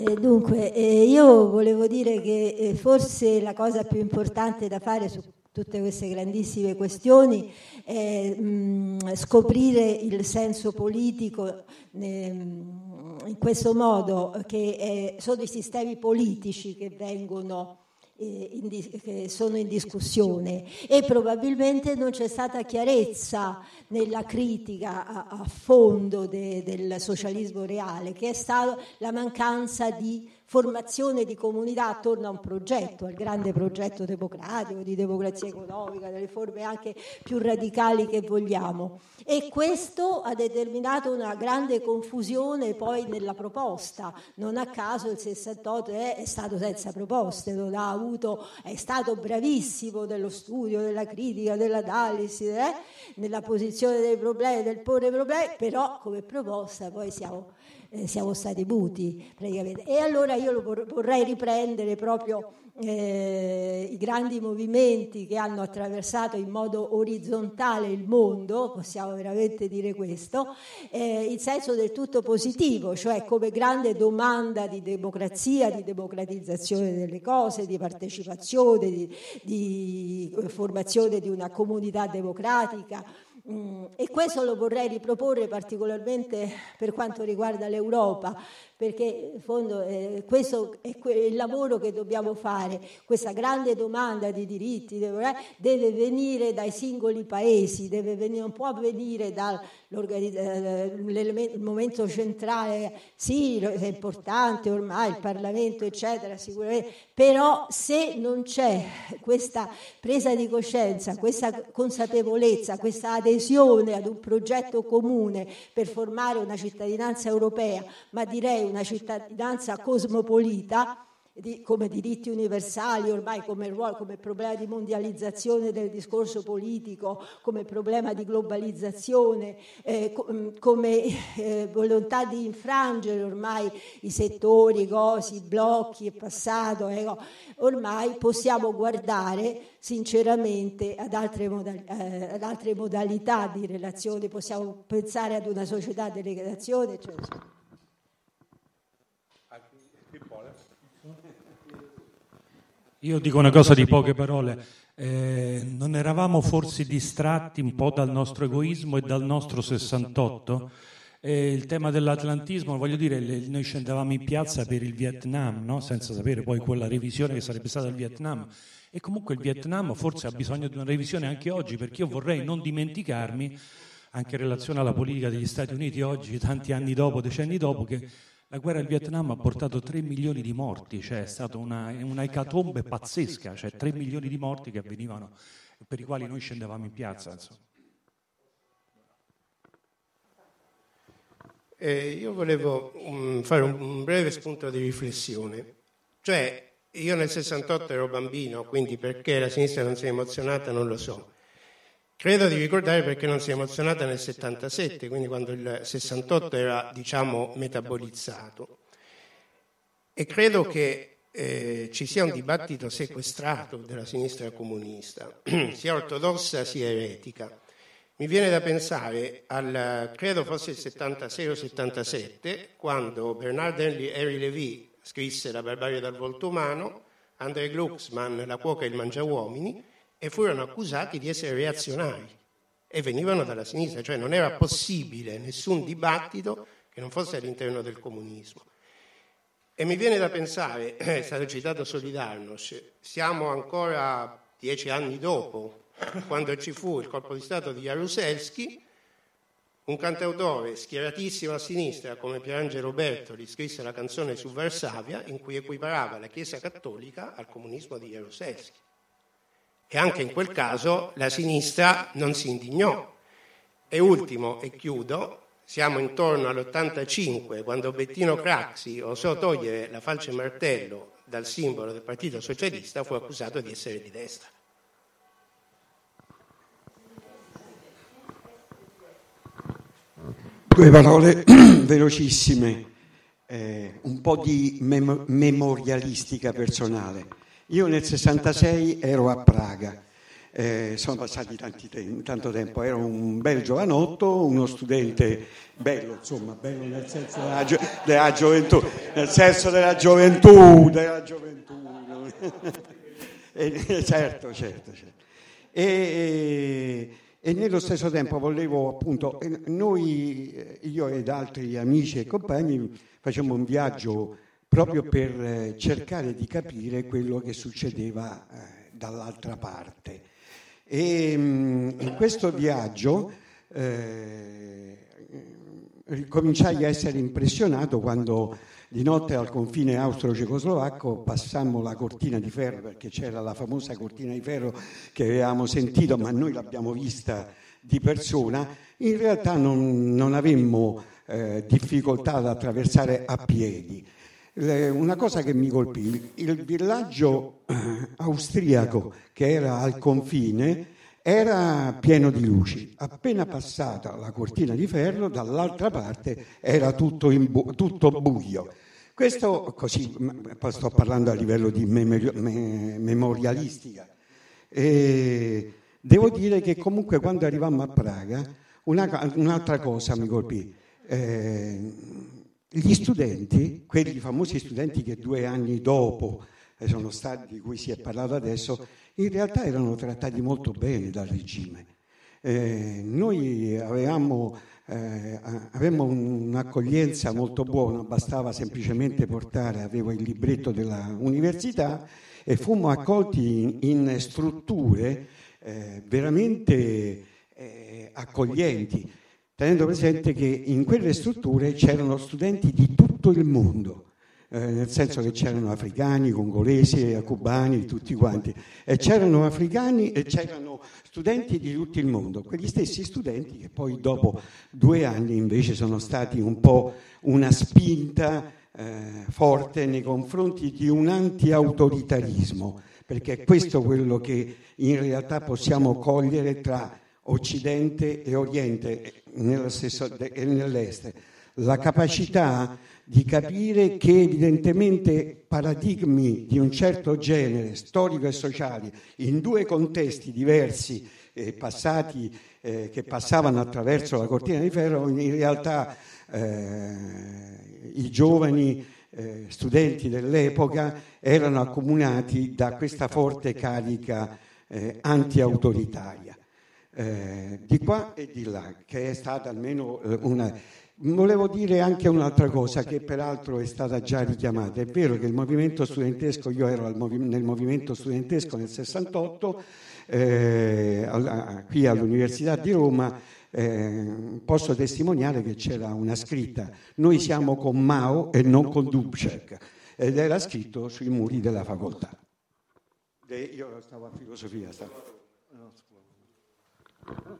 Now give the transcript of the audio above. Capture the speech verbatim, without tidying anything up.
Eh, dunque, eh, io volevo dire che eh, forse la cosa più importante da fare su tutte queste grandissime questioni è mh, scoprire il senso politico ne, in questo modo, che eh, sono i sistemi politici che vengono In, che sono in discussione, e probabilmente non c'è stata chiarezza nella critica a, a fondo de, del socialismo reale, che è stata la mancanza di formazione di comunità attorno a un progetto, al grande progetto democratico, di democrazia economica, delle forme anche più radicali che vogliamo. E questo ha determinato una grande confusione poi nella proposta. Non a caso il sessantotto è, è stato senza proposte, non ha avuto, è stato bravissimo nello studio, nella critica, nell'analisi, eh, nella posizione dei problemi, del porre problemi, però come proposta poi siamo... Eh, siamo stati muti praticamente. E allora io lo vorrei riprendere proprio eh, i grandi movimenti che hanno attraversato in modo orizzontale il mondo, possiamo veramente dire questo, eh, in senso del tutto positivo, cioè come grande domanda di democrazia, di democratizzazione delle cose, di partecipazione, di, di formazione di una comunità democratica. Mm, e questo lo vorrei riproporre particolarmente per quanto riguarda l'Europa, perché in fondo eh, questo è que- il lavoro che dobbiamo fare. Questa grande domanda di diritti deve, deve venire dai singoli paesi, deve venire, non può venire dal il momento centrale. Sì, è importante ormai il Parlamento eccetera, sicuramente, però se non c'è questa presa di coscienza, questa consapevolezza, questa adesione ad un progetto comune per formare una cittadinanza europea, ma direi una cittadinanza cosmopolita, di, come diritti universali, ormai come ruolo, come problema di mondializzazione del discorso politico, come problema di globalizzazione, eh, come eh, volontà di infrangere ormai i settori, i cosi, i blocchi, il passato, eh, ormai possiamo guardare sinceramente ad altre, modal- eh, ad altre modalità di relazione, possiamo pensare ad una società delle relazioni, cioè, Io dico una cosa di poche parole, eh, non eravamo forse distratti un po' dal nostro egoismo e dal nostro sessantotto? Eh, il tema dell'atlantismo, voglio dire, le, noi scendevamo in piazza per il Vietnam, no? Senza sapere poi quella revisione che sarebbe stata il Vietnam, e comunque il Vietnam forse ha bisogno di una revisione anche oggi, perché io vorrei non dimenticarmi, anche in relazione alla politica degli Stati Uniti oggi, tanti anni dopo, decenni dopo, che la guerra del Vietnam ha portato tre milioni di morti, cioè è stata una, una ecatombe pazzesca, cioè tre milioni di morti che avvenivano, per i quali noi scendevamo in piazza. Eh, io volevo um, fare un, un breve spunto di riflessione. Cioè, io nel sessantotto ero bambino, quindi perché la sinistra non si è emozionata non lo so. Credo di ricordare perché non si è emozionata nel settantasette, quindi quando il sessantotto era, diciamo, metabolizzato. E credo che eh, ci sia un dibattito sequestrato della sinistra comunista, sia ortodossa sia eretica. Mi viene da pensare al, credo fosse il settantasei o settantasette, quando Bernard Henry Lévy scrisse La barbarie dal volto umano, André Glucksmann La cuoca e il mangiauomini, e furono accusati di essere reazionari e venivano dalla sinistra, cioè non era possibile nessun dibattito che non fosse all'interno del comunismo. E mi viene da pensare, è stato citato Solidarnosc, siamo ancora dieci anni dopo, quando ci fu il colpo di stato di Jaruzelski, un cantautore schieratissimo a sinistra come Pierangelo Bertoli scrisse la canzone su Varsavia in cui equiparava la Chiesa cattolica al comunismo di Jaruzelski. E anche in quel caso la sinistra non si indignò. E ultimo, e chiudo, siamo intorno all'ottantacinque, quando Bettino Craxi osò togliere la falce martello dal simbolo del Partito Socialista, fu accusato di essere di destra. Due parole velocissime, eh, un po' di mem- memorialistica personale. Io nel sessantasei ero a Praga Eh, sono passati tanti te- tanto tempo, ero un bel giovanotto, uno studente bello, insomma, bello nel senso della, gio- della gioventù, nel senso della gioventù, della gioventù. e, certo, certo, certo. E, e, e nello stesso tempo volevo appunto, noi, io ed altri amici e compagni, facciamo un viaggio proprio per cercare di capire quello che succedeva eh, dall'altra parte. E in questo viaggio eh, cominciai a essere impressionato quando di notte al confine austro-cecoslovacco passammo la cortina di ferro, perché c'era la famosa cortina di ferro che avevamo sentito, ma noi l'abbiamo vista di persona. In realtà non, non avemmo eh, difficoltà ad attraversare a piedi. Eh, una cosa che mi colpì, il villaggio eh, austriaco che era al confine era pieno di luci. Appena passata la cortina di ferro, dall'altra parte era tutto, in bu- tutto buio. Questo, così, poi sto parlando a livello di memori- me- memorialistica. E devo dire che comunque quando arrivammo a Praga, una, un'altra cosa mi colpì. Eh, Gli studenti, quegli famosi studenti che due anni dopo sono stati, di cui si è parlato adesso, in realtà erano trattati molto bene dal regime. Eh, noi avevamo, eh, avevamo un'accoglienza molto buona, bastava semplicemente portare, avevo il libretto dell'università e fummo accolti in, in strutture eh, veramente eh, accoglienti, tenendo presente che in quelle strutture c'erano studenti di tutto il mondo, eh, nel senso che c'erano africani, congolesi, cubani, tutti quanti, e c'erano africani e c'erano studenti di tutto il mondo, quegli stessi studenti che poi dopo due anni invece sono stati un po' una spinta eh, forte nei confronti di un anti-autoritarismo, perché è questo quello che in realtà possiamo cogliere tra Occidente e Oriente nello stesso, e nell'Est, la capacità di capire che evidentemente paradigmi di un certo genere, storico e sociali, in due contesti diversi, eh, passati, eh, che passavano attraverso la cortina di ferro, in realtà eh, i giovani eh, studenti dell'epoca erano accomunati da questa forte carica eh, anti-autoritaria. Eh, di qua e di là, che è stata almeno eh, una... Volevo dire anche un'altra cosa che peraltro è stata già richiamata. È vero che il movimento studentesco, io ero al movi- nel movimento studentesco nel sessantotto, eh, alla, qui all'Università di Roma, eh, posso testimoniare che c'era una scritta: noi siamo con Mao e non con Dubček, ed era scritto sui muri della facoltà. De, io stavo a filosofia, stavo...